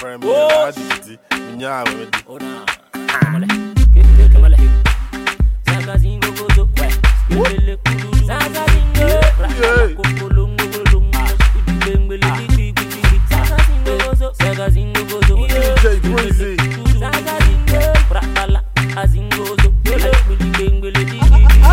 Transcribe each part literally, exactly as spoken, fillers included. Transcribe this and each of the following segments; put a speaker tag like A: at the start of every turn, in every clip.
A: friend me I did nya we di
B: ona kamale kamale saka zingo gozo spele kudu saka zingo kokolongo kolongo bembele digi digi saka zingo gozo saka zingo gozo
A: D J Breezy
B: saka zingo brakala azingo gozo bembele digi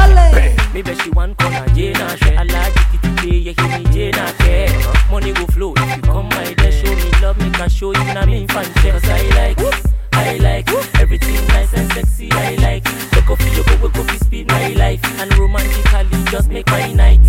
B: maybe she one corner Jena she alaji kitty yeah hear me Jena care money go flow if you come my day show me love make I show you na me fan cause I like I like everything nice and sexy I like the coffee you go go coffee speed my life and romantically just make my night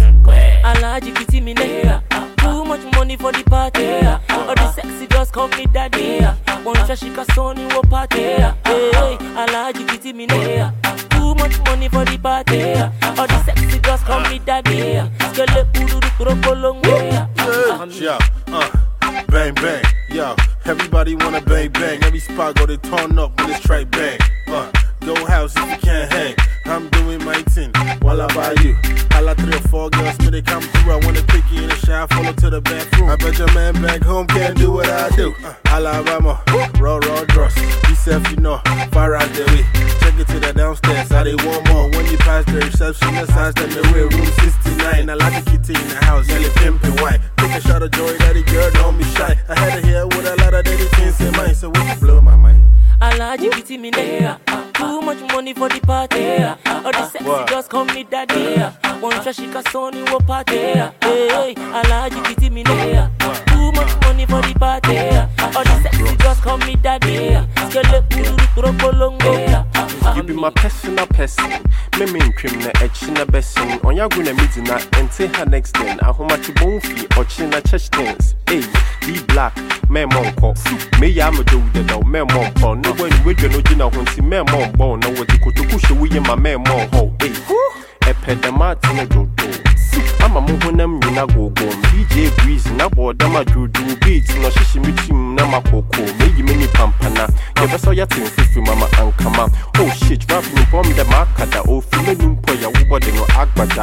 B: alaji kitty me there too much money for the party all the sexy girls call me daddy one shashika son in wo party hey alaji kitty me there too much money for the party all the sexy girls call me daddy skele puru rokolongo
A: yeah uh bang bang yo everybody wanna bang bang every spot go they turn up when it's straight bang uh go house if you can't hang I'm doing my thing while I buy you I like three or four girls when they come through I wanna pick you in the shower follow to the bathroom I bet your man back home can't do what I do uh, Alabama raw raw dross he said you know far out the way check it to the downstairs how they want more when you pass the receptionist ask them the way room sixty-nine I like the kitty in the house yellow pimpin' white take a shot of joy daddy girl don't be shy I had to hear with a lot of dirty things in mind so we can blow my mind
B: alaji kitty me there too much money for the party all the sexy what? Girls call me daddy one shashika son in wo party hey alaji kitty me there too much money for the party all the sexy girls call me daddy skele puru rokolongo
C: you be my personal person me me cream na echina besin on ya go na midina ente her next then ahoma ti bonfi ochina church things hey be black me monko me ya me do the do me monko no when we no gina honti me monko na wo di kotoku hwe we ma me monko hey epedamati na dodo ama mo honam nyina gogom D J Breezy na bodama dudu beats no shishi mitim na makoko meyi meni pampana ye beso ya tin fifi mama ankama oh shit rap ni bomb the makada o fi menu mpo ya wo body no agbada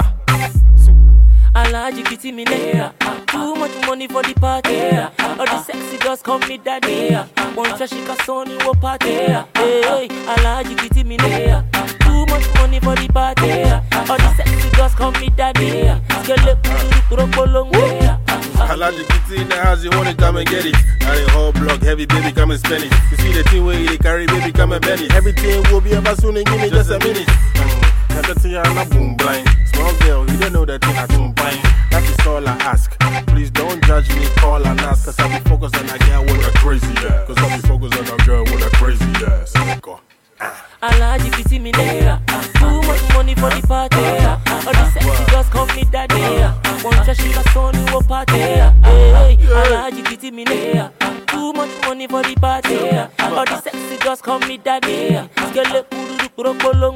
B: alaji kitty me there too much money for the party all the sexy girls call me daddy one shashika son in wo party hey alaji kitty me there too much money for the party all the sexy girls call me daddy skele puru rokolongo
A: alaji kitty in the house you wanna come and get it and the whole block heavy baby come and spend it you see the thing where you carry baby come and bend it everything will be about soon and give me just a minute I'm a boom blind. Small girl, you don't know that thing I don't bind. That is all I ask. Please don't judge me, call and ask. Cause I be focused on a girl with a crazy ass. Cause I be focused on a girl with a crazy ass. Go.
B: alaji kitty me there too much money for the party all the sexy girls call me daddy one shashika son in wo party hey alaji kitty me there too much money for the party all the sexy girls call me daddy skele puru rokolongo